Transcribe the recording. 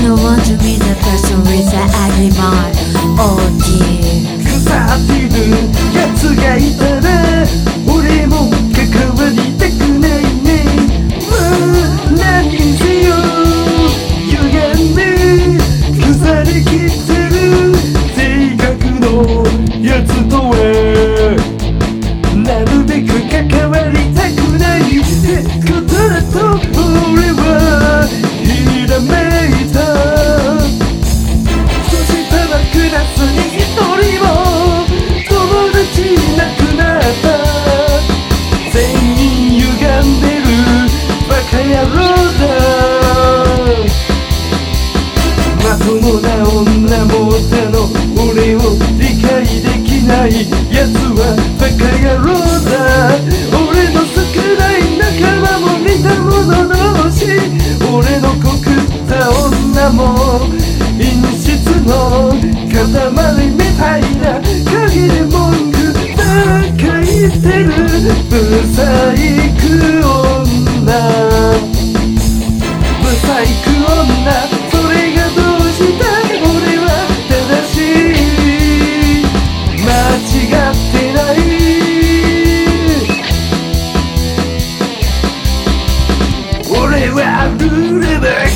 don't want to be the person with the ugly mind. Oh dear. 腐ってるやつがいたら俺も関わりたくないね。何にせよ歪んで腐りきってる性格のやつとはなるべく関わりたくないことだと俺はひらめいた。そしたらクラスに一人も友達いなくなった。全員歪んでるバカ野郎だ。まともな女もたの俺を理解できないやつはバカ野郎だ。俺の少ない仲間も似た者同士。俺の告った女も陰湿の塊みたいな限り文句ばっか言ってるブサイク女。ブサイク女、それがどうした俺は正しい間違ってない。俺はルールブック